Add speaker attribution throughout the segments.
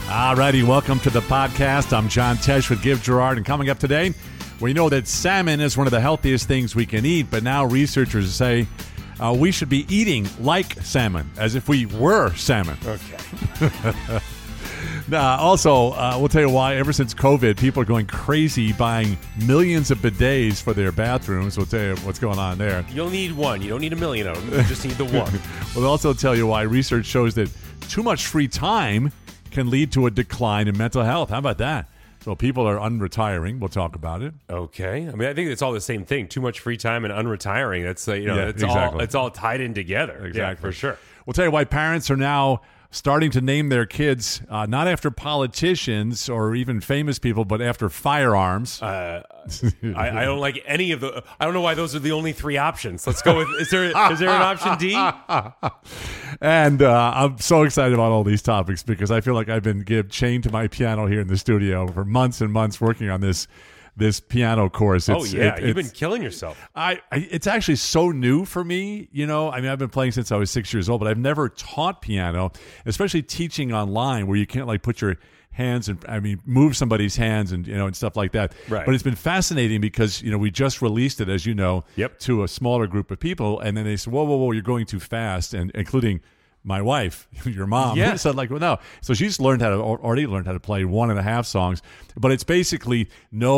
Speaker 1: All righty, welcome to the podcast. I'm John Tesh with Give Gerard, and coming up today, we know that salmon is one of the healthiest things we can eat, but now researchers say we should be eating like salmon, as if we were salmon.
Speaker 2: Okay.
Speaker 1: Also, we'll tell you why. Ever since COVID, people are going crazy buying millions of bidets for their bathrooms. We'll tell you what's going on there.
Speaker 2: You'll need one. You don't need a million of them. You just need the one.
Speaker 1: We'll also tell you why research shows that too much free time can lead to a decline in mental health. How about that? So people are unretiring. We'll talk about it.
Speaker 2: Okay. I mean, I think it's all the same thing. Too much free time and unretiring. That's
Speaker 1: exactly.
Speaker 2: It's all tied in together.
Speaker 1: Exactly.
Speaker 2: Yeah, for sure.
Speaker 1: We'll tell you why parents are now starting to name their kids not after politicians or even famous people, but after firearms.
Speaker 2: I don't like any of the. I don't know why those are the only three options. Let's go with. Is there an option D?
Speaker 1: And I'm so excited about all these topics because I feel like I've been chained to my piano here in the studio for months and months working on this piano course.
Speaker 2: You've been killing yourself.
Speaker 1: It's actually so new for me. You know, I mean, I've been playing since I was 6 years old, but I've never taught piano, especially teaching online where you can't like put your hands and move somebody's hands and stuff like that.
Speaker 2: Right.
Speaker 1: But it's been fascinating because we just released it, as you know, to a smaller group of people, and then they said, "Whoa, you're going too fast," and including my wife, your mom, said like, well, no. So she's already learned how to play 1.5 songs, but it's basically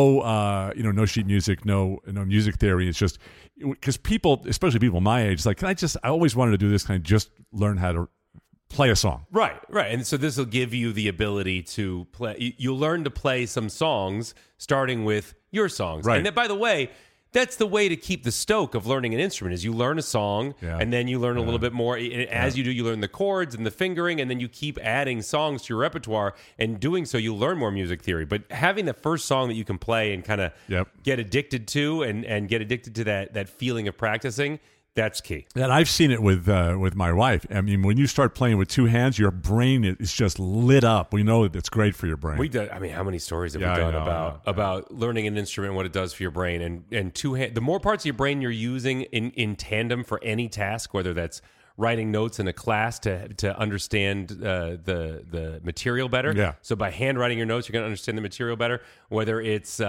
Speaker 1: no sheet music, no music theory. It's just because people, especially people my age, like, I always wanted to do this. Can I just learn how to play a song?
Speaker 2: Right. And so this will give you the ability to play. You'll learn to play some songs starting with your songs.
Speaker 1: Right.
Speaker 2: And then, by the way, that's the way to keep the stoke of learning an instrument is you learn a song and then you learn a little bit more. And as you do, you learn the chords and the fingering, and then you keep adding songs to your repertoire. And doing so, you learn more music theory. But having the first song that you can play and kind of get addicted to and get addicted to that feeling of practicing, that's key.
Speaker 1: And I've seen it with my wife. I mean, when you start playing with two hands, your brain is just lit up. We know that it's great for your brain.
Speaker 2: How many stories have we done about learning an instrument and what it does for your brain? And the more parts of your brain you're using in tandem for any task, whether that's writing notes in a class to understand the material better.
Speaker 1: Yeah.
Speaker 2: So by handwriting your notes, you're going to understand the material better. Whether it's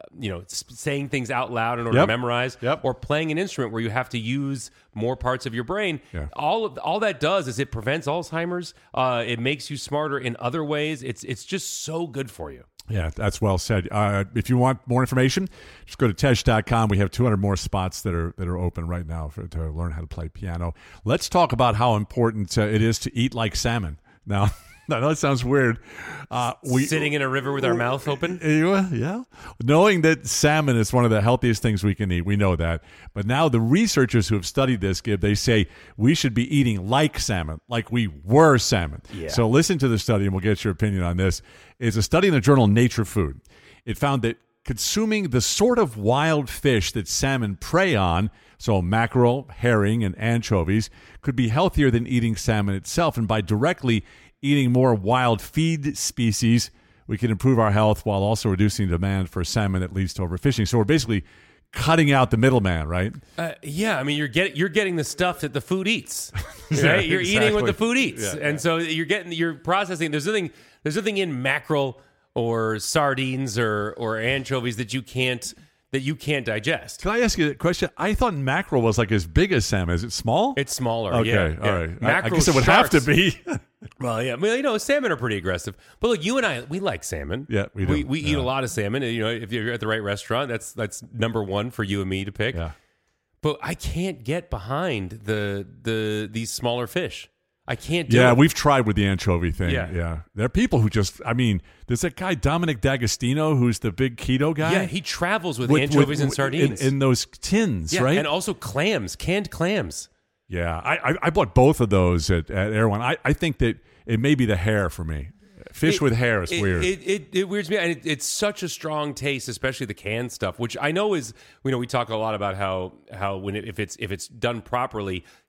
Speaker 2: saying things out loud in order to memorize, or playing an instrument where you have to use more parts of your brain. Yeah. All that does is it prevents Alzheimer's. It makes you smarter in other ways. It's just so good for you.
Speaker 1: Yeah, that's well said. If you want more information, just go to Tesh.com. We have 200 more spots that are open right now to learn how to play piano. Let's talk about how important it is to eat like salmon. Now, I know it sounds weird.
Speaker 2: Sitting in a river with our mouth open?
Speaker 1: Yeah. Knowing that salmon is one of the healthiest things we can eat, we know that. But now the researchers who have studied this, they say we should be eating like salmon, like we were salmon.
Speaker 2: Yeah.
Speaker 1: So listen to the study, and we'll get your opinion on this. It's a study in the journal Nature Food. It found that consuming the sort of wild fish that salmon prey on, so mackerel, herring, and anchovies, could be healthier than eating salmon itself. And by directly eating more wild feed species, we can improve our health while also reducing demand for salmon that leads to overfishing. So we're basically cutting out the middleman, right?
Speaker 2: I mean, you're getting the stuff that the food eats. Right? You're eating what the food eats, and so you're processing. There's nothing in mackerel or sardines or anchovies that you can't digest.
Speaker 1: Can I ask you a question? I thought mackerel was like as big as salmon. Is it small?
Speaker 2: It's smaller.
Speaker 1: Okay,
Speaker 2: yeah.
Speaker 1: all right.
Speaker 2: Mackerel,
Speaker 1: I guess it would have to be.
Speaker 2: Well, yeah. Well, salmon are pretty aggressive. But look, you and I, we like salmon.
Speaker 1: Yeah, we do.
Speaker 2: We eat a lot of salmon. If you're at the right restaurant, that's number one for you and me to pick.
Speaker 1: Yeah.
Speaker 2: But I can't get behind these smaller fish. I can't do it.
Speaker 1: Yeah, we've tried with the anchovy thing.
Speaker 2: Yeah.
Speaker 1: There are people who just, there's that guy, Dominic D'Agostino, who's the big keto guy.
Speaker 2: Yeah, he travels with anchovies and sardines.
Speaker 1: In those tins, right?
Speaker 2: And also clams, canned clams.
Speaker 1: Yeah, I bought both of those at Erewhon. I think that it may be the hair for me. Fish with hair is weird.
Speaker 2: It weirds me, and it's such a strong taste, especially the canned stuff, which I know is, we talk a lot about how when if it's done properly,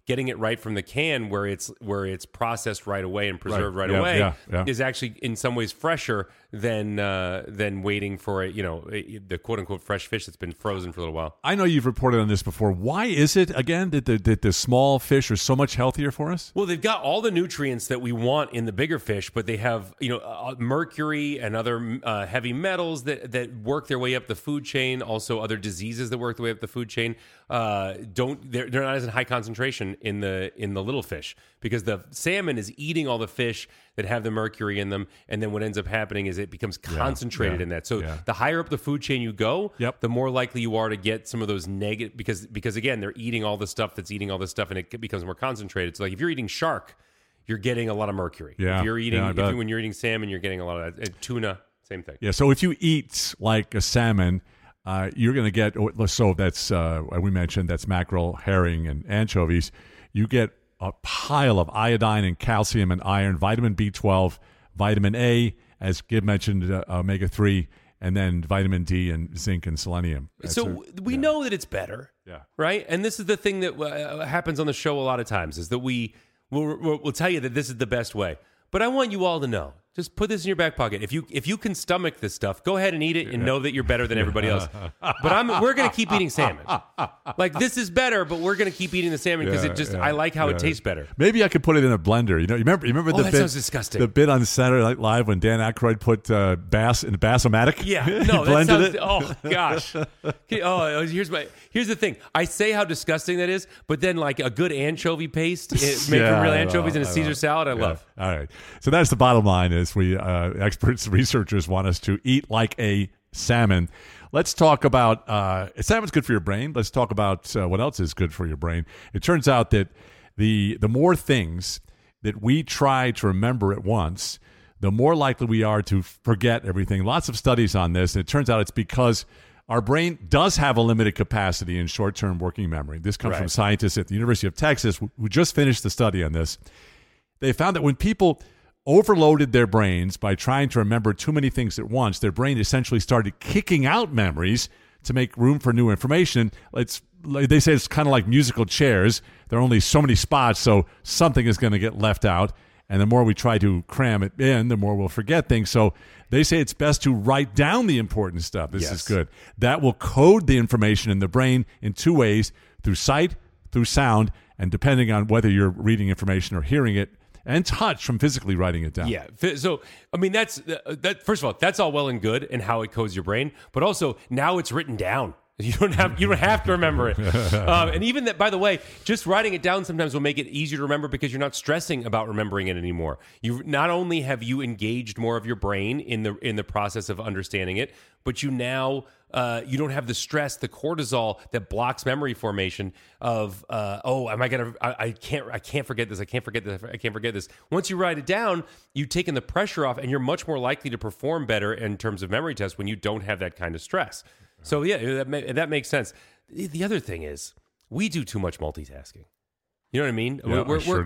Speaker 2: getting it right from the can, where it's processed right away and preserved right away, is actually in some ways fresher than waiting for the quote unquote fresh fish that's been frozen for a little while.
Speaker 1: I know you've reported on this before. Why is it again that the small fish are so much healthier for us?
Speaker 2: Well, they've got all the nutrients that we want in the bigger fish, but they have mercury and other heavy metals that work their way up the food chain. Also, other diseases that work their way up the food chain. They're not as in high concentration in the little fish, because the salmon is eating all the fish that have the mercury in them, and then what ends up happening is it becomes concentrated in that. So the higher up the food chain you go, the more likely you are to get some of those negative, because again, they're eating all the stuff that's eating all this stuff, and it becomes more concentrated. So like if you're eating shark, you're getting a lot of mercury. If you're eating when you're eating salmon, you're getting a lot of that. Tuna, same thing.
Speaker 1: Yeah. So if you eat like a salmon, you're going to get, so that's, we mentioned, that's mackerel, herring, and anchovies. You get a pile of iodine and calcium and iron, vitamin B12, vitamin A, as Gib mentioned, omega-3, and then vitamin D and zinc and selenium.
Speaker 2: We know that it's better, right? And this is the thing that happens on the show a lot of times, is that we'll tell you that this is the best way. But I want you all to know, just put this in your back pocket. If you can stomach this stuff, go ahead and eat it and know that you're better than everybody else. But we're going to keep eating salmon. Like, this is better, but we're going to keep eating the salmon because I like how it tastes better.
Speaker 1: Maybe I could put it in a blender. You remember the
Speaker 2: that
Speaker 1: bit?
Speaker 2: Sounds disgusting.
Speaker 1: The bit on Saturday Night Live when Dan Aykroyd put bass in Bass-O-Matic?
Speaker 2: Yeah, no,
Speaker 1: blended it.
Speaker 2: Oh gosh. Here's the thing. I say how disgusting that is, but then like a good anchovy paste, made from real anchovies in a Caesar salad, I love.
Speaker 1: All right. So that's the bottom line: is we experts, researchers want us to eat like a salmon. Let's talk about salmon's good for your brain. Let's talk about what else is good for your brain. It turns out that the more things that we try to remember at once, the more likely we are to forget everything. Lots of studies on this, and it turns out it's because our brain does have a limited capacity in short-term working memory. This comes from scientists at the University of Texas who just finished the study on this. They found that when people overloaded their brains by trying to remember too many things at once, their brain essentially started kicking out memories to make room for new information. They say it's kind of like musical chairs. There are only so many spots, so something is going to get left out. And the more we try to cram it in, the more we'll forget things. So they say it's best to write down the important stuff. This is good. That will code the information in the brain in two ways: through sight, through sound, and depending on whether you're reading information or hearing it, and touch from physically writing it down.
Speaker 2: Yeah. So, I mean, that's first of all, that's all well and good and how it codes your brain, but also now it's written down. You don't have to remember it. And even that, by the way, just writing it down sometimes will make it easier to remember because you're not stressing about remembering it anymore. You not only have you engaged more of your brain in the process of understanding it, but you now you don't have the stress, the cortisol that blocks memory formation of I can't forget this. I can't forget this. Once you write it down, you've taken the pressure off, and you're much more likely to perform better in terms of memory tests when you don't have that kind of stress. So yeah, that makes sense. The other thing is we do too much multitasking. You know what I mean?
Speaker 1: Yeah,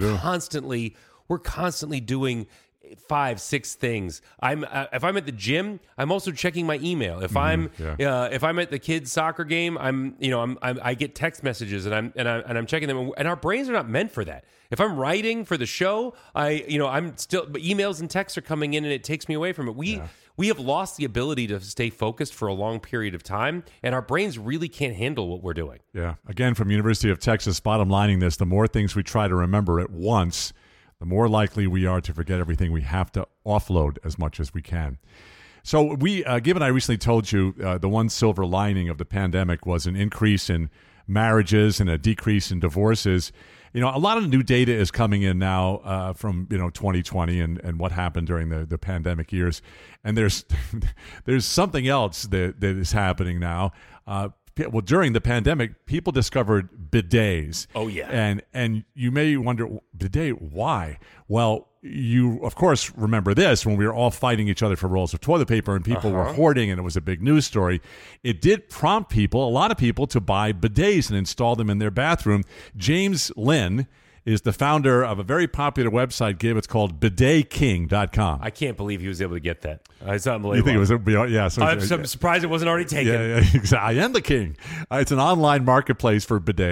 Speaker 2: we're constantly doing 5-6 things. If I'm at the gym, I'm also checking my email. If I'm at the kids' soccer game, I get text messages and I'm checking them. And our brains are not meant for that. If I'm writing for the show, I'm still, but emails and texts are coming in and it takes me away from it. We have lost the ability to stay focused for a long period of time, and our brains really can't handle what we're doing.
Speaker 1: Yeah. Again, from University of Texas, bottom lining this: the more things we try to remember at once, the more likely we are to forget everything. We have to offload as much as we can. So Gib and I recently told you the one silver lining of the pandemic was an increase in marriages and a decrease in divorces. A lot of new data is coming in now from 2020 and what happened during the pandemic years, and there's something else that is happening now. Well, during the pandemic, people discovered bidets.
Speaker 2: Oh yeah,
Speaker 1: and you may wonder, bidet, why? Well, you of course remember this when we were all fighting each other for rolls of toilet paper and people were hoarding, and it was a big news story. It did prompt a lot of people, to buy bidets and install them in their bathroom. James Lynn is the founder of a very popular website, Gib. It's called bidetking.com.
Speaker 2: I can't believe he was able to get that. It's unbelievable.
Speaker 1: You think it was? Yeah. So
Speaker 2: I'm surprised it wasn't already taken.
Speaker 1: Yeah, exactly. I am the king. It's an online marketplace for bidets.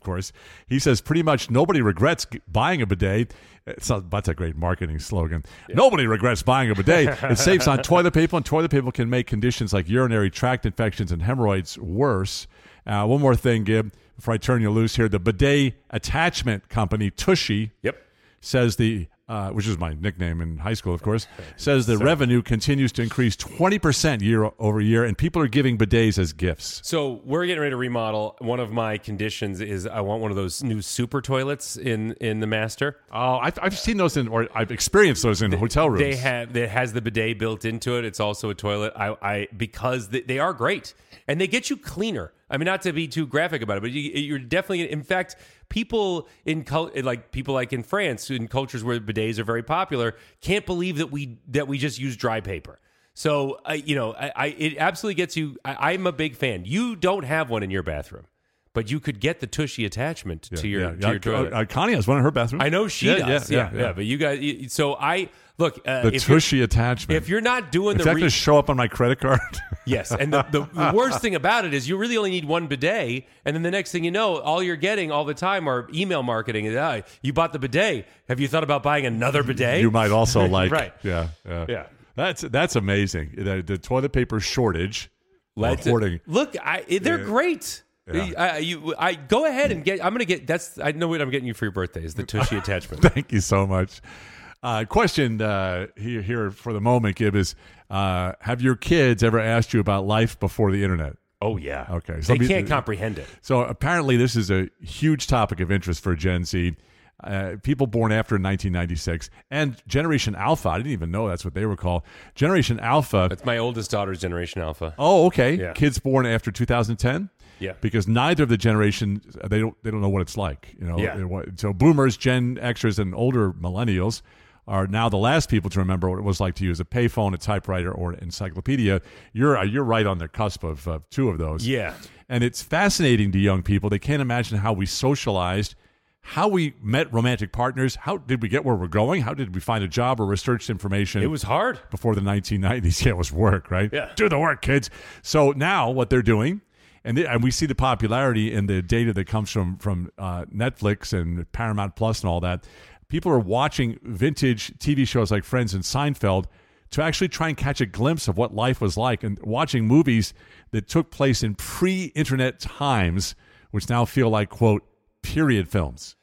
Speaker 1: course. He says pretty much nobody regrets buying a bidet. That's a great marketing slogan. Yeah. Nobody regrets buying a bidet. It saves on toilet paper, and toilet paper can make conditions like urinary tract infections and hemorrhoids worse. One more thing, Gib, before I turn you loose here. The bidet attachment company, Tushy, says which is my nickname in high school, of course, says the revenue continues to increase 20% year over year, and people are giving bidets as gifts.
Speaker 2: So we're getting ready to remodel. One of my conditions is I want one of those new super toilets in the master.
Speaker 1: Oh, I've seen those or I've experienced those in hotel rooms.
Speaker 2: It has the bidet built into it. It's also a toilet. Because they are great, and they get you cleaner. I mean, not to be too graphic about it, but you're definitely. In fact, people in France, in cultures where bidets are very popular, can't believe that we just use dry paper. So it absolutely gets you. I'm a big fan. You don't have one in your bathroom, but you could get the Tushy attachment to your toilet.
Speaker 1: Connie has one in her bathroom.
Speaker 2: I know she does. Yeah. But you guys. So I. Look,
Speaker 1: the Tushy attachment.
Speaker 2: If you're not doing
Speaker 1: is that going to show up on my credit card?
Speaker 2: Yes, and the worst thing about it is you really only need one bidet, and then the next thing you know, all you're getting all the time are email marketing. You bought the bidet. Have you thought about buying another bidet?
Speaker 1: You might also like
Speaker 2: right.
Speaker 1: Yeah. That's amazing. The toilet paper shortage. Hoarding.
Speaker 2: Look, they're great. Yeah. Go ahead and get. I'm going to get. I know what I'm getting you for your birthday is the Tushy attachment.
Speaker 1: Thank you so much. Question here for the moment, Gib, is have your kids ever asked you about life before the internet?
Speaker 2: Oh, yeah.
Speaker 1: Okay.
Speaker 2: So they can't comprehend it.
Speaker 1: So apparently this is a huge topic of interest for Gen Z. People born after 1996 and Generation Alpha. I didn't even know that's what they were called. Generation Alpha.
Speaker 2: That's my oldest daughter's Generation Alpha.
Speaker 1: Oh, okay. Yeah. Kids born after 2010.
Speaker 2: Yeah.
Speaker 1: Because neither of the generations they don't know what it's like. So Boomers, Gen Xers, and older millennials are now the last people to remember what it was like to use a payphone, a typewriter, or an encyclopedia. You're right on the cusp of two of those.
Speaker 2: Yeah.
Speaker 1: And it's fascinating to young people. They can't imagine how we socialized, how we met romantic partners, how did we get where we're going, how did we find a job or research information.
Speaker 2: It was hard.
Speaker 1: Before the 1990s. Yeah, it was work, right?
Speaker 2: Yeah.
Speaker 1: Do the work, kids. So now what they're doing, and we see the popularity in the data that comes from Netflix and Paramount Plus and all that. People are watching vintage TV shows like Friends and Seinfeld to actually try and catch a glimpse of what life was like, and watching movies that took place in pre-internet times, which now feel like, quote, period films.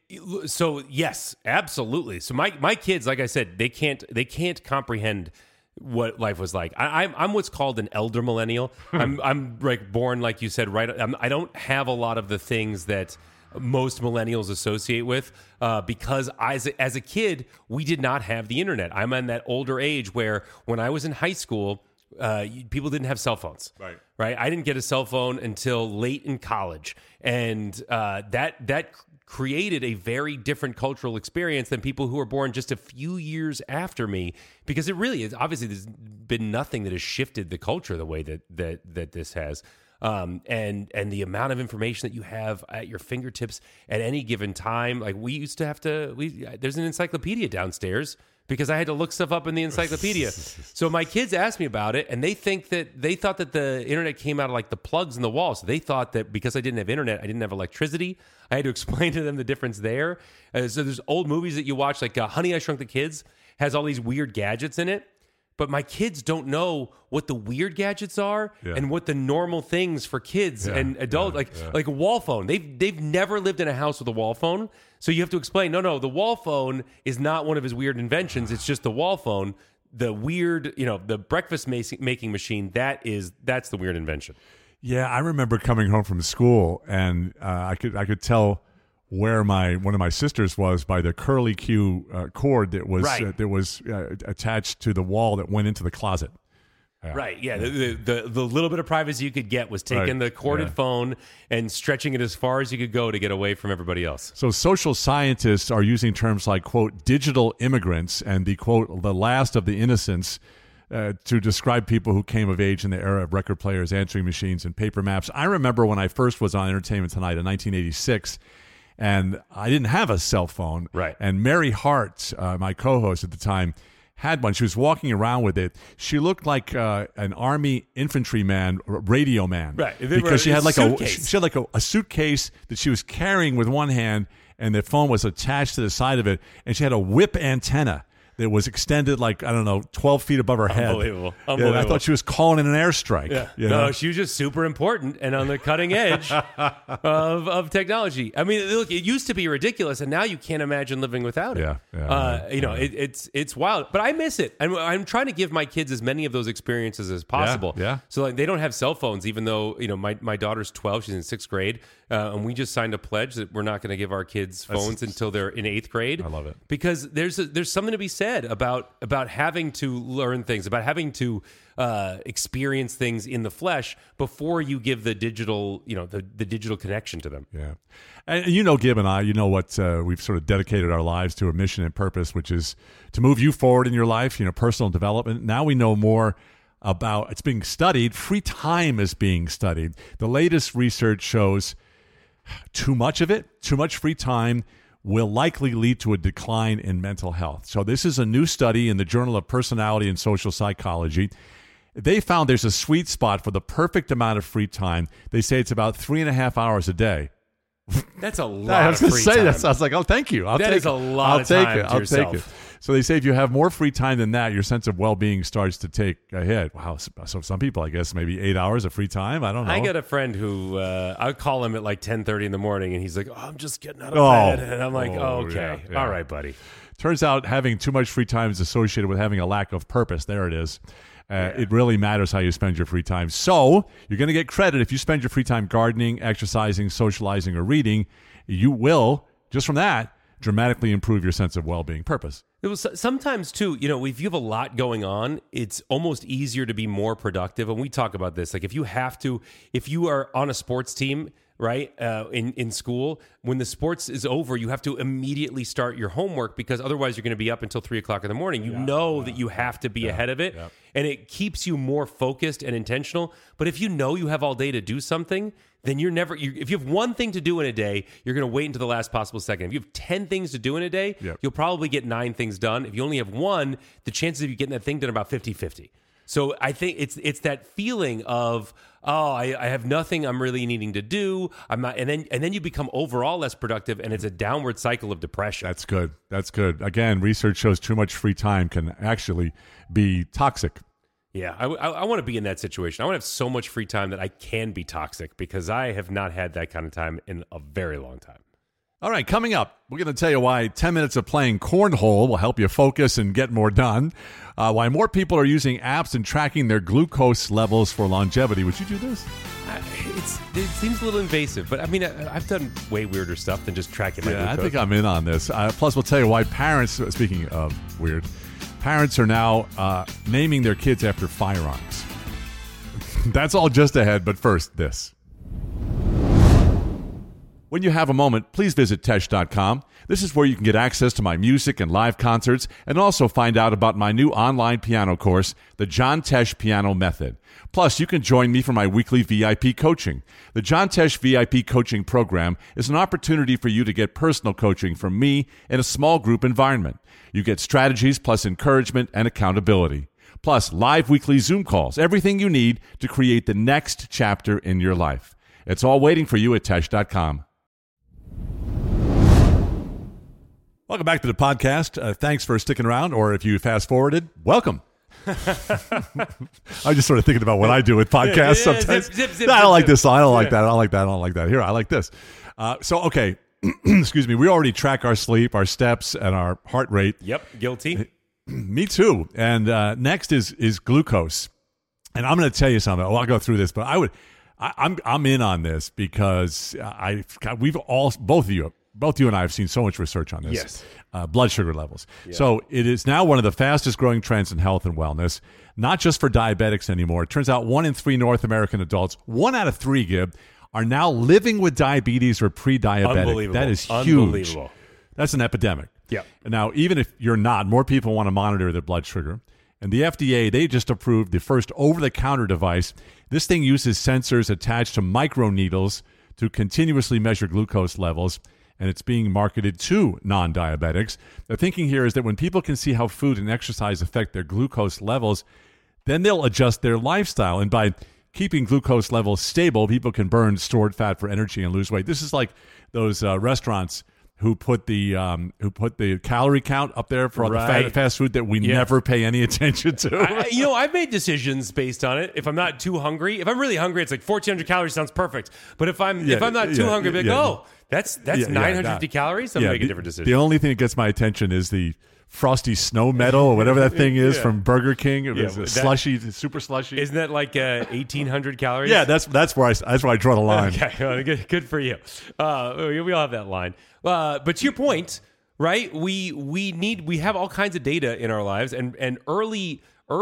Speaker 2: So yes, absolutely. So my kids, like I said, they can't comprehend what life was like. I'm what's called an elder millennial. I'm like born, like you said, right. I don't have a lot of the things that most millennials associate with because as a kid, we did not have the internet. I'm in that older age where when I was in high school, people didn't have cell phones. Right. I didn't get a cell phone until late in college. And that created a very different cultural experience than people who were born just a few years after me, because it really is. Obviously, there's been nothing that has shifted the culture the way that this has. And the amount of information that you have at your fingertips at any given time. Like we used to have there's an encyclopedia downstairs because I had to look stuff up in the encyclopedia. So my kids asked me about it, and they thought that the internet came out of like the plugs in the wall. So they thought that because I didn't have internet, I didn't have electricity. I had to explain to them the difference there. So there's old movies that you watch, like Honey, I Shrunk the Kids, has all these weird gadgets in it. But my kids don't know what the weird gadgets are and what the normal things for kids and adults, like a wall phone. They've never lived in a house with a wall phone. So you have to explain, no, the wall phone is not one of his weird inventions. It's just the wall phone. The weird, the breakfast making machine, that's the weird invention.
Speaker 1: Yeah, I remember coming home from school, and I could tell where one of my sisters was by the curly Q cord that was attached to the wall that went into the closet.
Speaker 2: Right, yeah. The little bit of privacy you could get was taking the corded phone and stretching it as far as you could go to get away from everybody else.
Speaker 1: So social scientists are using terms like, quote, digital immigrants and the, quote, the last of the innocents to describe people who came of age in the era of record players, answering machines, and paper maps. I remember when I first was on Entertainment Tonight in 1986, and I didn't have a cell phone.
Speaker 2: Right.
Speaker 1: And Mary Hart, my co-host at the time, had one. She was walking around with it. She looked like an Army infantryman, radio man,
Speaker 2: right?
Speaker 1: Because she had like a suitcase that she was carrying with one hand, and the phone was attached to the side of it, and she had a whip antenna that was extended 12 feet above her head.
Speaker 2: Unbelievable.
Speaker 1: Yeah, I thought she was calling in an airstrike.
Speaker 2: Yeah. No, she was just super important and on the cutting edge of technology. I mean, look, it used to be ridiculous, and now you can't imagine living without it. It's wild, but I miss it. I'm trying to give my kids as many of those experiences as possible.
Speaker 1: Yeah.
Speaker 2: So they don't have cell phones, even though my daughter's 12, she's in 6th grade. And we just signed a pledge that we're not going to give our kids phones until they're in 8th grade.
Speaker 1: I love it.
Speaker 2: Because there's something to be said about having to learn things, about having to experience things in the flesh before you give the digital, the digital connection to them.
Speaker 1: Yeah. And Gib and I, what we've sort of dedicated our lives to, a mission and purpose, which is to move you forward in your life, personal development. Now we know more about, it's being studied. Free time is being studied. The latest research shows too much free time will likely lead to a decline in mental health. So this is a new study in the Journal of Personality and Social Psychology. They found there's a sweet spot for the perfect amount of free time. They say it's about 3.5 hours a day.
Speaker 2: That's a lot of free time.
Speaker 1: I was like, oh, thank you. I'll take it. So they say if you have more free time than that, your sense of well-being starts to take a hit. Wow. So some people, I guess, maybe 8 hours of free time. I don't know.
Speaker 2: I got a friend who I call him at 10:30 in the morning, and he's like, I'm just getting out of bed. And I'm like, okay. Yeah. All right, buddy.
Speaker 1: Turns out having too much free time is associated with having a lack of purpose. There it is. It really matters how you spend your free time. So you're going to get credit if you spend your free time gardening, exercising, socializing, or reading. You will, just from that, dramatically improve your sense of well-being, purpose.
Speaker 2: It was sometimes too, if you have a lot going on, it's almost easier to be more productive. And we talk about this, like if you are on a sports team, right, in school, when the sports is over, you have to immediately start your homework, because otherwise you're going to be up until 3:00 in the morning. That you have to be ahead of it, and it keeps you more focused and intentional. But if you have all day to do something, then if you have one thing to do in a day, you're going to wait until the last possible second. If you have 10 things to do in a day, you'll probably get 9 things done. If you only have one, the chances of you getting that thing done are about 50-50. So I think it's that feeling of, I have nothing I'm really needing to do. I'm not, and then you become overall less productive, and it's a downward cycle of depression.
Speaker 1: That's good. Again, research shows too much free time can actually be toxic.
Speaker 2: Yeah, I want to be in that situation. I want to have so much free time that I can be toxic, because I have not had that kind of time in a very long time.
Speaker 1: All right, coming up, we're going to tell you why 10 minutes of playing cornhole will help you focus and get more done, why more people are using apps and tracking their glucose levels for longevity. Would you do this?
Speaker 2: It seems a little invasive, but I mean, I've done way weirder stuff than just tracking my glucose.
Speaker 1: I think I'm in on this. Plus, we'll tell you why parents, speaking of weird, parents are now naming their kids after firearms. That's all just ahead, but first, this. When you have a moment, please visit Tesh.com. This is where you can get access to my music and live concerts, and also find out about my new online piano course, the John Tesh Piano Method. Plus, you can join me for my weekly VIP coaching. The John Tesh VIP coaching program is an opportunity for you to get personal coaching from me in a small group environment. You get strategies plus encouragement and accountability. Plus, live weekly Zoom calls, everything you need to create the next chapter in your life. It's all waiting for you at Tesh.com. Welcome back to the podcast. Thanks for sticking around, or if you fast-forwarded, welcome. I'm just sort of thinking about what I do with podcasts sometimes. I don't like this. I don't like that. I don't like that. I don't like that. Here, I like this. Okay. Excuse me. We already track our sleep, our steps, and our heart rate.
Speaker 2: Yep. Guilty.
Speaker 1: Me too. And next is glucose. And I'm going to tell you something. I'll go through this, but I'm in on this because both you and I have seen so much research on this.
Speaker 2: Yes.
Speaker 1: Blood sugar levels. Yeah. So it is now one of the fastest growing trends in health and wellness, not just for diabetics anymore. It turns out 1 in 3 North American adults, 1 out of 3, Gib, are now living with diabetes or pre-diabetic.
Speaker 2: Unbelievable.
Speaker 1: That is huge.
Speaker 2: Unbelievable.
Speaker 1: That's an epidemic.
Speaker 2: Yeah.
Speaker 1: Now, even if you're not, more people want to monitor their blood sugar. And the FDA, they just approved the first over-the-counter device. This thing uses sensors attached to microneedles to continuously measure glucose levels. and it's being marketed to non-diabetics. The thinking here is that when people can see how food and exercise affect their glucose levels, then they'll adjust their lifestyle. And by keeping glucose levels stable, people can burn stored fat for energy and lose weight. This is like those restaurants who put the calorie count up there for all the fast food that we never pay any attention to.
Speaker 2: I've made decisions based on it. If I'm not too hungry, if I'm really hungry, it's like 1,400 calories sounds perfect. But if I'm not too hungry, I'd be like, that's 950 calories. I'm gonna make a different decision.
Speaker 1: The only thing that gets my attention is the Frosty Snow Medal or whatever that thing is from Burger King. It was a slushy, super slushy.
Speaker 2: Isn't that like 1,800 calories?
Speaker 1: Yeah, that's where I draw the line.
Speaker 2: Okay, well, good for you. We all have that line. But to your point, right? We have all kinds of data in our lives, and early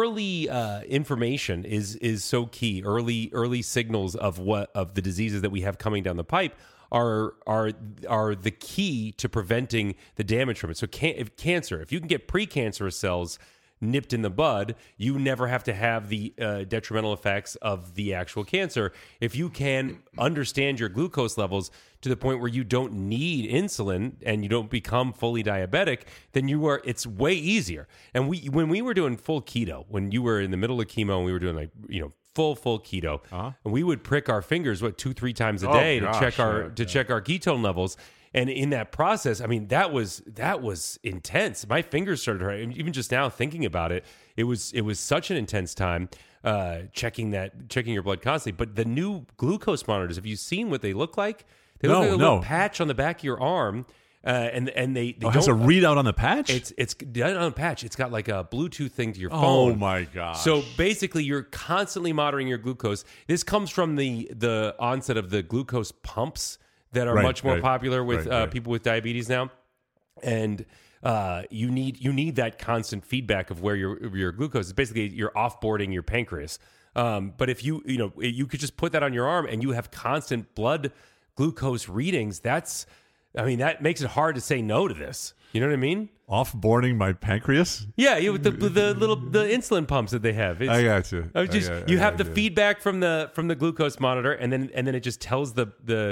Speaker 2: information is so key. Early signals of the diseases that we have coming down the pipe are the key to preventing the damage from it. So if you can get precancerous cells nipped in the bud, you never have to have the detrimental effects of the actual cancer. If you can understand your glucose levels to the point where you don't need insulin and you don't become fully diabetic, then it's way easier. And when we were doing full keto, when you were in the middle of chemo and we were doing full keto, and we would prick our fingers 2-3 times a day to check our ketone levels. And in that process, I mean, that was intense. My fingers started hurting. Even just now thinking about it, it was such an intense time checking your blood constantly. But the new glucose monitors, have you seen what they look like? They look like a little patch on the back of your arm. And they
Speaker 1: it has a readout on the patch?
Speaker 2: It's on the patch. It's got like a Bluetooth thing to your phone.
Speaker 1: Oh my gosh.
Speaker 2: So basically you're constantly monitoring your glucose. This comes from the onset of the glucose pumps that are much more popular with people with diabetes now. And you need that constant feedback of where your glucose is. Basically you're offboarding your pancreas. But if you could just put that on your arm and you have constant blood glucose readings, that makes it hard to say no to this. You know what I mean?
Speaker 1: Offboarding my pancreas?
Speaker 2: Yeah, with the insulin pumps that they have.
Speaker 1: I got you.
Speaker 2: You have the feedback from the glucose monitor, and then it just tells the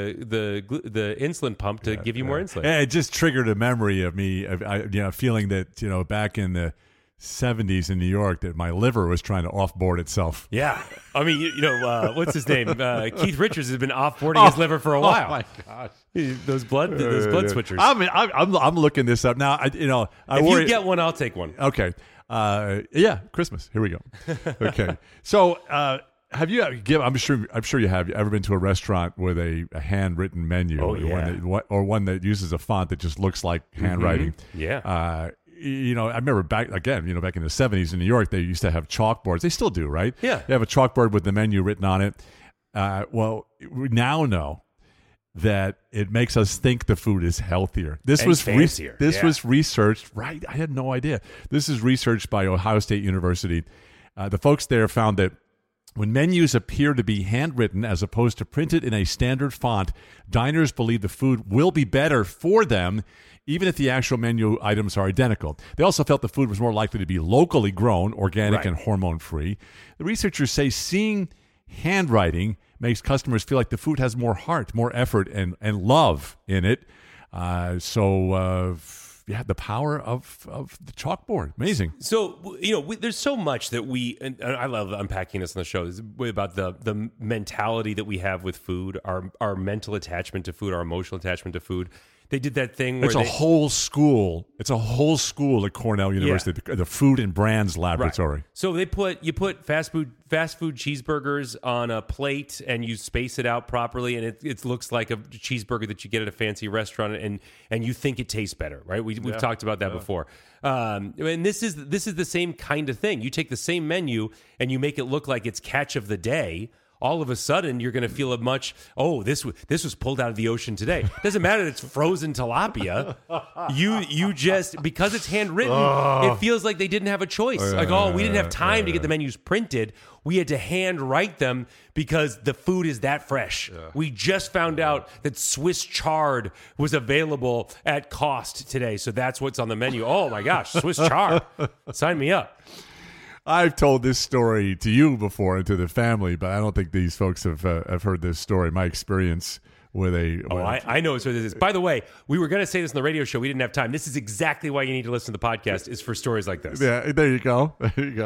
Speaker 2: insulin pump to give you more insulin.
Speaker 1: Yeah, it just triggered a memory of me, feeling that back in the 70s in New York that my liver was trying to offboard itself.
Speaker 2: Yeah. I mean, what's his name? Keith Richards has been offboarding his liver for a while.
Speaker 1: Oh my gosh.
Speaker 2: Those blood switchers.
Speaker 1: I'm looking this up now.
Speaker 2: If you get one, I'll take one.
Speaker 1: Okay. Christmas. Here we go. Okay. So, have you I'm sure you have ever been to a restaurant with a handwritten menu or one that uses a font that just looks like handwriting?
Speaker 2: Yeah.
Speaker 1: I remember back in the 70s in New York, they used to have chalkboards. They still do, right?
Speaker 2: Yeah.
Speaker 1: They have a chalkboard with the menu written on it. Well, we now know that it makes us think the food is healthier. This was
Speaker 2: fancier.
Speaker 1: Was researched, right? I had no idea. This is researched by Ohio State University. The folks there found that when menus appear to be handwritten as opposed to printed in a standard font, diners believe the food will be better for them, even if the actual menu items are identical. They also felt the food was more likely to be locally grown, organic, and hormone-free. The researchers say seeing handwriting makes customers feel like the food has more heart, more effort, and love in it. The power of the chalkboard. Amazing.
Speaker 2: So, there's so much that and I love unpacking this on the show, about the mentality that we have with food, our mental attachment to food, our emotional attachment to food. They did that thing where
Speaker 1: it's a whole school. It's a whole school at Cornell University, the Food and Brands Laboratory.
Speaker 2: Right. So you put fast food cheeseburgers on a plate and you space it out properly, and it looks like a cheeseburger that you get at a fancy restaurant, and you think it tastes better, right? We've talked about that before. And this is the same kind of thing. You take the same menu and you make it look like it's catch of the day. All of a sudden, you're going to feel this was pulled out of the ocean today. Doesn't matter that it's frozen tilapia. You just, because it's handwritten, it feels like they didn't have a choice. We didn't have time to get the menus printed. We had to hand write them because the food is that fresh. Yeah. We just found out that Swiss chard was available at cost today. So that's what's on the menu. Oh my gosh, Swiss chard. Sign me up.
Speaker 1: I've told this story to you before and to the family, but I don't think these folks have heard this story. My experience
Speaker 2: I know what this is. By the way, we were going to say this in the radio show. We didn't have time. This is exactly why you need to listen to the podcast, is for stories like this.
Speaker 1: Yeah, there you go.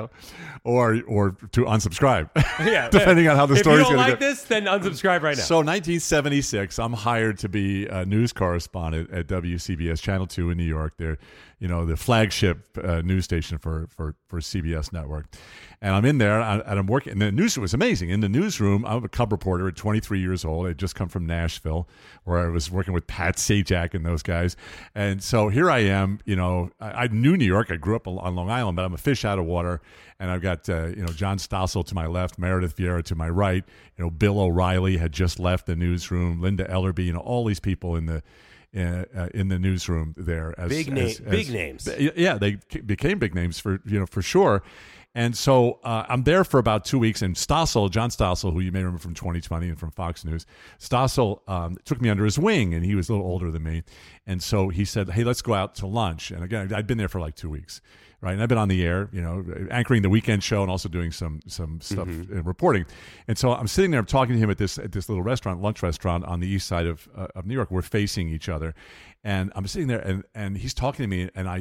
Speaker 1: Or to unsubscribe. Yeah, depending on how the story's going to go.
Speaker 2: If you don't like this, then unsubscribe right now.
Speaker 1: So 1976, I'm hired to be a news correspondent at WCBS Channel 2 in New York. They're, the flagship news station for CBS Network. And I'm in there, and I'm working. And the newsroom was amazing. In the newsroom, I'm a cub reporter at 23 years old. I'd just come from Nashville, where I was working with Pat Sajak and those guys. And so here I am. I knew New York. I grew up on Long Island, but I'm a fish out of water. And I've got John Stossel to my left, Meredith Vieira to my right. Bill O'Reilly had just left the newsroom. Linda Ellerby. All these people in the newsroom there.
Speaker 2: Big names.
Speaker 1: Yeah, they became big names for sure. And so I'm there for about 2 weeks, and John Stossel, who you may remember from 2020 and from Fox News, Stossel took me under his wing, and he was a little older than me. And so he said, hey, let's go out to lunch. And again, I'd been there for like 2 weeks, right? And I've been on the air, anchoring the weekend show and also doing some stuff in reporting. And so I'm sitting there, I'm talking to him at this little lunch restaurant on the east side of New York. We're facing each other. And I'm sitting there, and he's talking to me, and I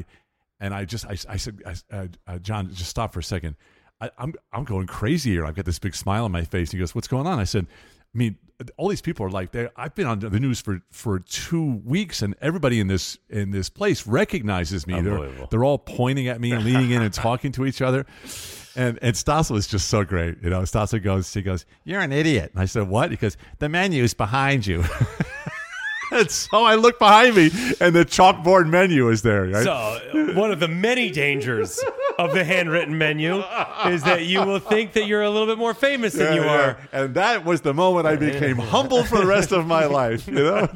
Speaker 1: said, John, just stop for a second. I'm going crazy here. I've got this big smile on my face. He goes, what's going on? I said, all these people are like, I've been on the news for 2 weeks, and everybody in this place recognizes me. They're all pointing at me and leaning in and talking to each other. And Stossel is just so great. Stossel goes, you're an idiot. And I said, what? He goes, the menu's behind you. And so I look behind me, and the chalkboard menu is there. Right?
Speaker 2: So one of the many dangers of the handwritten menu is that you will think that you're a little bit more famous than you are.
Speaker 1: And that was the moment I became humble for the rest of my life.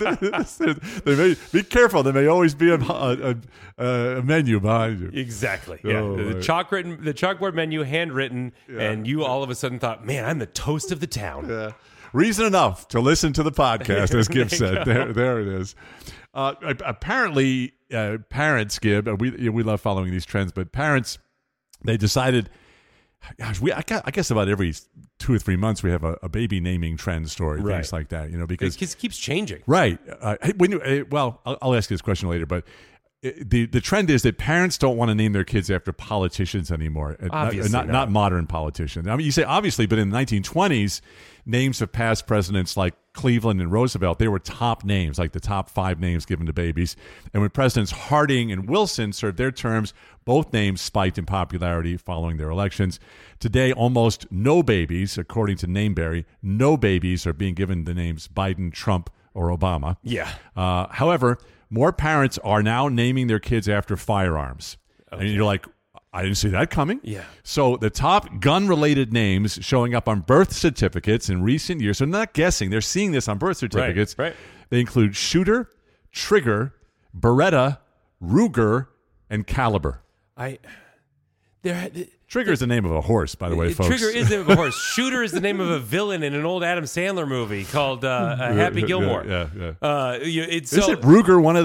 Speaker 1: Be careful. There may always be a menu behind you.
Speaker 2: Exactly. Yeah. The chalkboard menu, handwritten, and you all of a sudden thought, man, I'm the toast of the town.
Speaker 1: Yeah. Reason enough to listen to the podcast, as Gib said. There it is. Apparently, parents, Gib, we love following these trends, but parents, they decided, gosh, I guess about every 2 or 3 months we have a baby naming trend story, right. Things like that, because
Speaker 2: it keeps changing.
Speaker 1: Right. I'll ask you this question later, but the trend is that parents don't want to name their kids after politicians anymore.
Speaker 2: Obviously
Speaker 1: not modern politicians. You say obviously, but in the 1920s, names of past presidents like Cleveland and Roosevelt, they were top names, like the top 5 names given to babies. And when Presidents Harding and Wilson served their terms, both names spiked in popularity following their elections. Today, almost no babies, according to Nameberry, no babies are being given the names Biden, Trump, or Obama.
Speaker 2: Yeah.
Speaker 1: However, more parents are now naming their kids after firearms. Okay. And you're like, I didn't see that coming.
Speaker 2: Yeah.
Speaker 1: So the top gun-related names showing up on birth certificates in recent years, so they're not guessing, they're seeing this on birth certificates.
Speaker 2: Right.
Speaker 1: They include Shooter, Trigger, Beretta, Ruger, and Caliber. Trigger is the name of a horse, by the way, folks.
Speaker 2: Trigger is the name of a horse. Shooter is the name of a villain in an old Adam Sandler movie called Happy Gilmore.
Speaker 1: Yeah.
Speaker 2: Is
Speaker 1: it Ruger one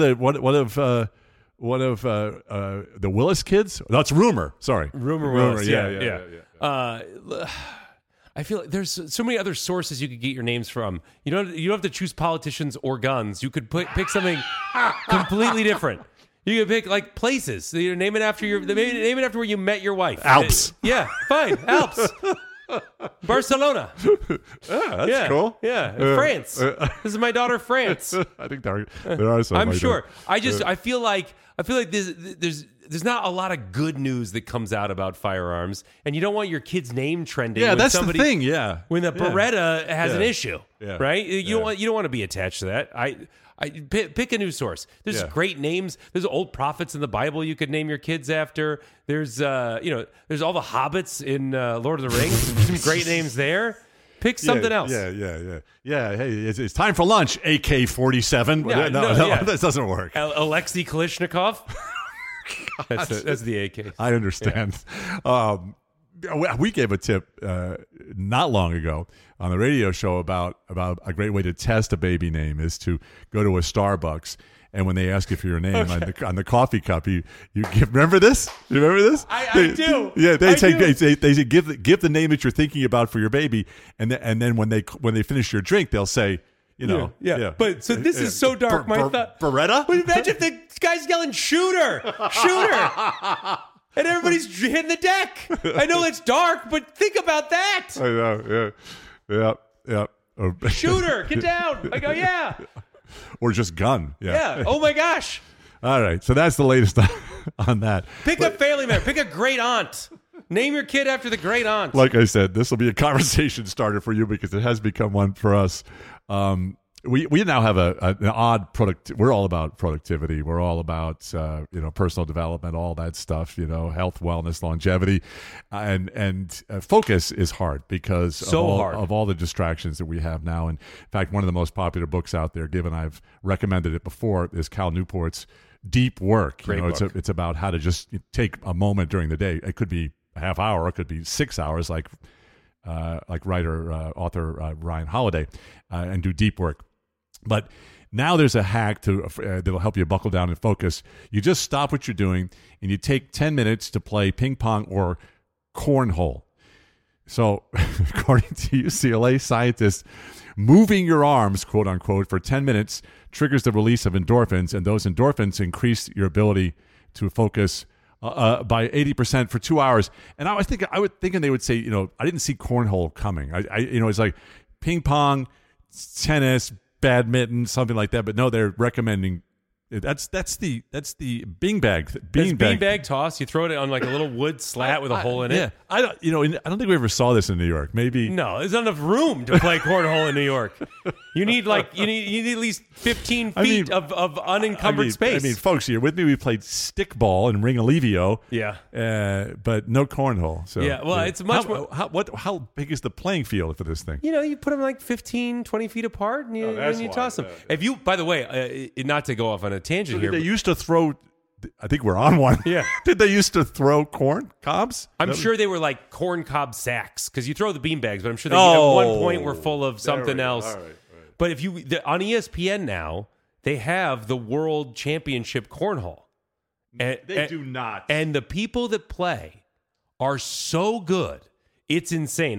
Speaker 1: of the Willis kids? No, it's Rumor. Sorry,
Speaker 2: Rumor Willis. Yeah. I feel like there's so many other sources you could get your names from. You don't have to choose politicians or guns. You could pick something completely different. You could pick like places. Name it after where you met your wife.
Speaker 1: Alps.
Speaker 2: Yeah, fine. Alps. Barcelona.
Speaker 1: That's cool.
Speaker 2: Yeah, France. This is my daughter, France.
Speaker 1: I think there are some.
Speaker 2: I'm sure. I feel like there's not a lot of good news that comes out about firearms, and you don't want your kid's name trending.
Speaker 1: Yeah, that's the thing. Yeah,
Speaker 2: when the Beretta has an issue, right? You don't want to be attached to that. I pick a new source. There's great names. There's old prophets in the Bible you could name your kids after. There's there's all the hobbits in Lord of the Rings. Some great names there. Pick something else.
Speaker 1: Yeah. Hey, it's time for lunch. AK-47. No, that doesn't work.
Speaker 2: Alexei Kalishnikov. That's the AK.
Speaker 1: I understand. Yeah. We gave a tip not long ago on the radio show about a great way to test a baby name is to go to a Starbucks, and when they ask you for your name on the coffee cup, you give. Remember this? You remember this?
Speaker 2: I do.
Speaker 1: Yeah, they say give the name that you're thinking about for your baby, and then when they finish your drink, they'll say,
Speaker 2: Yeah. But so this is so dark. My thought.
Speaker 1: Beretta?
Speaker 2: But imagine if the guy's yelling, shooter. And everybody's hitting the deck. I know it's dark, but think about that.
Speaker 1: I know, yeah.
Speaker 2: Shooter, get down. I go, yeah.
Speaker 1: Or just gun.
Speaker 2: Yeah. Oh, my gosh.
Speaker 1: All right, so that's the latest on that.
Speaker 2: Pick a family member. Pick a great aunt. Name your kid after the great aunt.
Speaker 1: Like I said, this will be a conversation starter for you because it has become one for us. We now have an odd we're all about productivity. We're all about personal development, all that stuff. Health, wellness, longevity, and focus is hard because of all the distractions that we have now. And in fact, one of the most popular books out there, given I've recommended it before, is Cal Newport's Deep Work.
Speaker 2: Great book.
Speaker 1: It's about how to just take a moment during the day. It could be a half hour, it could be 6 hours, like author Ryan Holiday, and do deep work. But now there's a hack that'll help you buckle down and focus. You just stop what you're doing and you take 10 minutes to play ping pong or cornhole. So, according to UCLA scientists, moving your arms, quote unquote, for 10 minutes triggers the release of endorphins, and those endorphins increase your ability to focus by 80% for 2 hours. And I was thinking they would say, I didn't see cornhole coming. It's like ping pong, tennis, badminton, something like that. But no, they're recommending that's the beanbag.
Speaker 2: Beanbag toss. You throw it on like a little wood slat with a hole in it.
Speaker 1: Yeah, I don't think we ever saw this in New York. Maybe
Speaker 2: no. There's not enough room to play cornhole in New York. You need at least 15 feet of unencumbered space.
Speaker 1: I mean, folks, you're with me. We played stickball and ring alivio.
Speaker 2: Yeah,
Speaker 1: but no cornhole. So
Speaker 2: yeah, well, it's much more.
Speaker 1: How big is the playing field for this thing?
Speaker 2: You put them like 15, 20 feet apart, and you toss them. If you, by the way, not to go off on a tangent here,
Speaker 1: they used to throw. I think we're on one.
Speaker 2: Yeah.
Speaker 1: Did they used to throw corn cobs?
Speaker 2: I'm sure they were like corn cob sacks because you throw the beanbags, but I'm sure they at one point were full of something else. All right. But if on ESPN now, they have the World Championship Cornhole.
Speaker 1: They do not.
Speaker 2: And the people that play are so good. It's insane.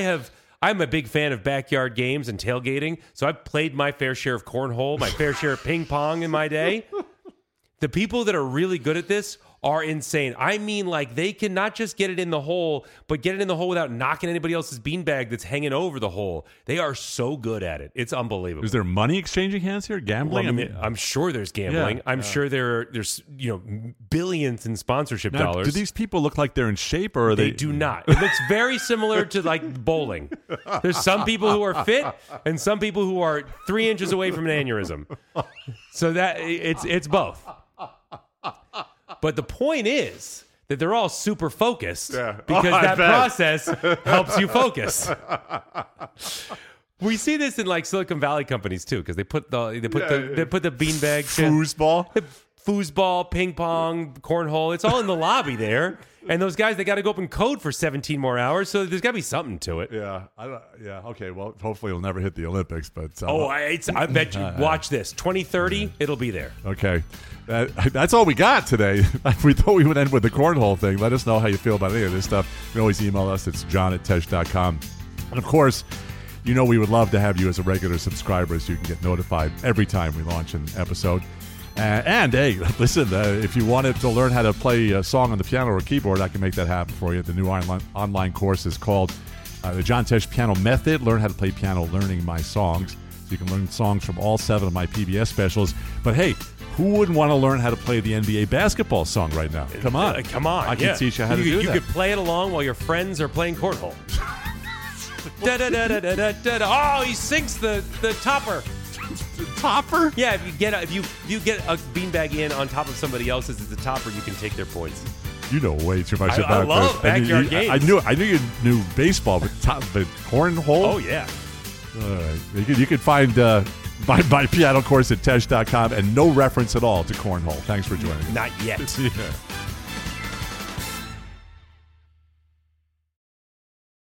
Speaker 2: I'm a big fan of backyard games and tailgating, so I've played my fair share of cornhole, my fair share of ping pong in my day. The people that are really good at this are insane. I mean, like, they can not just get it in the hole, but get it in the hole without knocking anybody else's beanbag that's hanging over the hole. They are so good at it. It's unbelievable.
Speaker 1: Is there money exchanging hands here? Gambling?
Speaker 2: Well, I'm sure there's gambling. Yeah, I'm sure there's billions in sponsorship dollars.
Speaker 1: Do these people look like they're in shape, or are they?
Speaker 2: They do not. It looks very similar to like bowling. There's some people who are fit and some people who are 3 inches away from an aneurysm. So that it's both. But the point is that they're all super focused because that process helps you focus. We see this in like Silicon Valley companies too, because they put the beanbag, foosball, ping pong, cornhole. It's all in the lobby there. And those guys, they got to go up and code for 17 more hours, so there's got to be something to it.
Speaker 1: Yeah, okay. Well, hopefully it'll never hit the Olympics, but
Speaker 2: I bet you. Watch this. 2030, it'll be there.
Speaker 1: Okay, that's all we got today. We thought we would end with the cornhole thing. Let us know how you feel about any of this stuff. You can always email us. It's john@tesh.com. And of course, we would love to have you as a regular subscriber, so you can get notified every time we launch an episode. And hey, listen, if you wanted to learn how to play a song on the piano or keyboard, I can make that happen for you. The new online course is called the John Tesh Piano Method. Learn how to play piano learning my songs. So you can learn songs from all 7 of my PBS specials. But hey, who wouldn't want to learn how to play the NBA basketball song right now? Come on.
Speaker 2: I
Speaker 1: can teach you how to do that.
Speaker 2: You could play it along while your friends are playing cornhole. Oh, he sinks the topper.
Speaker 1: Topper?
Speaker 2: Yeah, if you get a beanbag in on top of somebody else's as a topper, you can take their points.
Speaker 1: You know way too much about this.
Speaker 2: I love backyard games.
Speaker 1: I knew you knew baseball, but cornhole?
Speaker 2: Oh yeah.
Speaker 1: You can find my piano course at tesh.com and no reference at all to cornhole. Thanks for joining us.
Speaker 2: Not yet.
Speaker 1: Yeah.